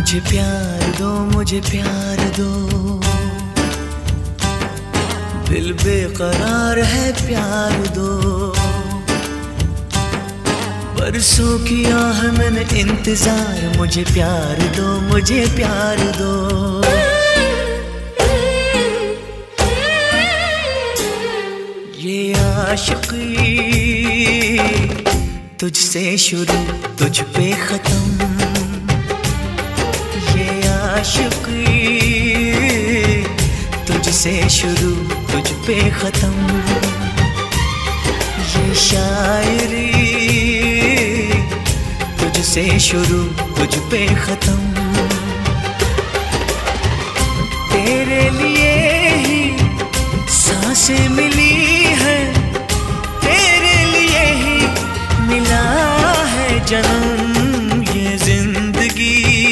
मुझे प्यार दो, मुझे प्यार दो, दिल बेकरार है, प्यार दो। बरसों किया है मैंने इंतजार, मुझे प्यार दो, मुझे प्यार दो। ये आशिकी तुझसे शुरू, तुझ पे खत्म। ये आशिकी तुझसे शुरू, तुझ पे खत्म। ये शायरी तुझसे शुरू, तुझ पे खत्म। तेरे लिए ही सांसें मिली है, तेरे लिए ही मिला है जन्म। ये जिंदगी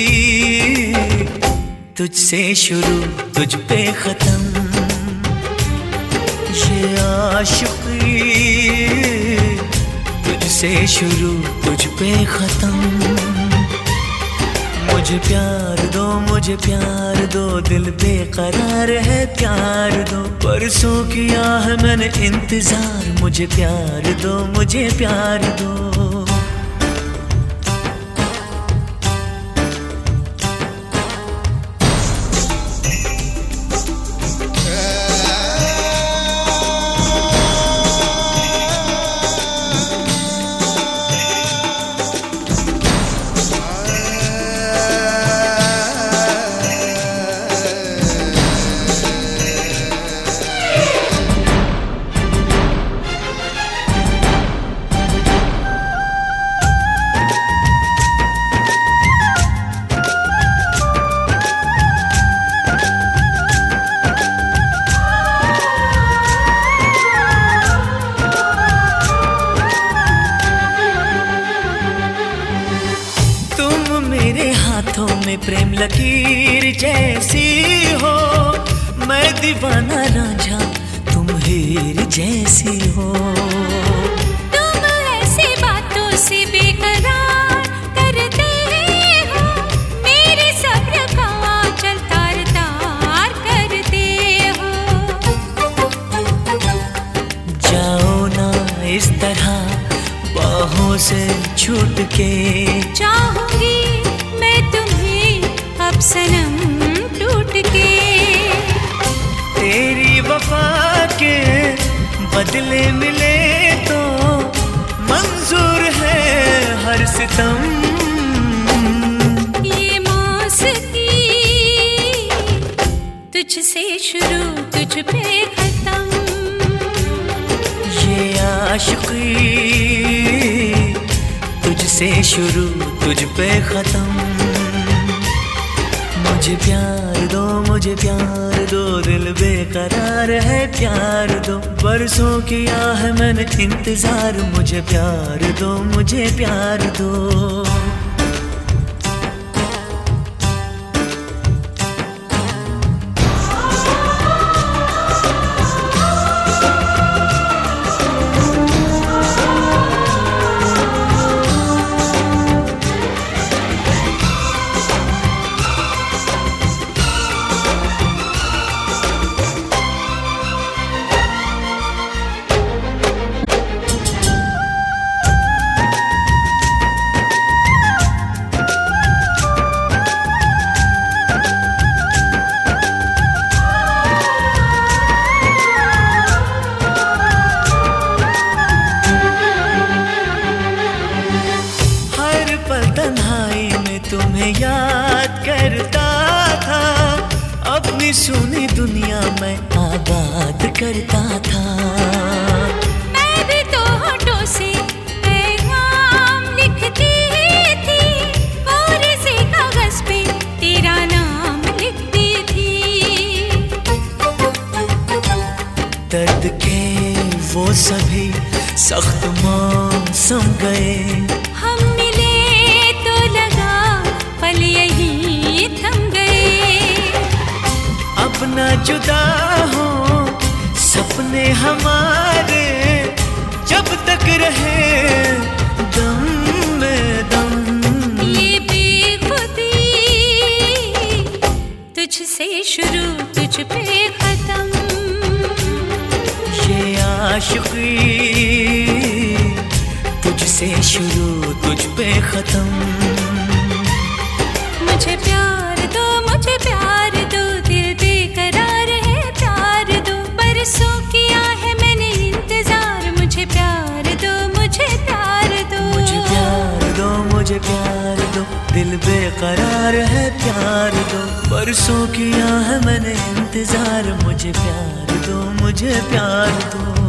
तुझसे शुरू, तुझ पे खत्म। ये आशिकी तुझसे शुरू, तुझ पे खत्म। मुझे प्यार दो, मुझे प्यार दो, दिल बेकरार है, प्यार दो। बरसों किया है मैंने इंतजार, मुझे प्यार दो, मुझे प्यार दो। मेरे हाथों में प्रेम लकीर जैसी हो, मैं दीवाना रांझा, तुम हीर जैसी हो। तुम ऐसी बातों से बेकरार करते हो, मेरे सब्र का आंचल तार तार करते हो। जाओ ना इस तरह बाहों से छूट के, चाहूंगी मैं तुम्हें अब सनम टूट के। तेरी वफा के बदले मिले तो मंजूर है हर सितम। ये मौसकी तुझसे शुरू, तुझ पे खत्म। ये आशिकी तुझसे शुरू, तुझ पे खत्म। मुझे प्यार दो, मुझे प्यार दो, दिल बेकरार है, प्यार दो। बरसों किया है मैंने इंतजार, मुझे प्यार दो, मुझे प्यार दो। तन्हाई में तुम्हें याद करता था, अपनी सुनी दुनिया में आबाद करता था। मैं भी तो होठों से पैगाम लिखती थी, और से कागज पे तेरा नाम लिखती थी। दर्द के वो सभी सख्त मौसम गए, हम मिले तो लगा पल यही थम गए। अब ना जुदा हो सपने हमारे, जब तक रहे दम में दम। ये बेखुदी से शुरू तुझ पे खत्म। ये आशिकी तुझसे शुरू तुझ पे खत्म। मुझे प्यार दो, मुझे प्यार दो, दिल बेकरार है प्यार दो। बरसों किया है मैंने इंतजार, मुझे प्यार दो, मुझे प्यार दो। मुझे प्यार दो, मुझे प्यार दो, दिल बेकरार है प्यार दो। बरसों किया है मैंने इंतजार, मुझे प्यार दो, मुझे प्यार दो।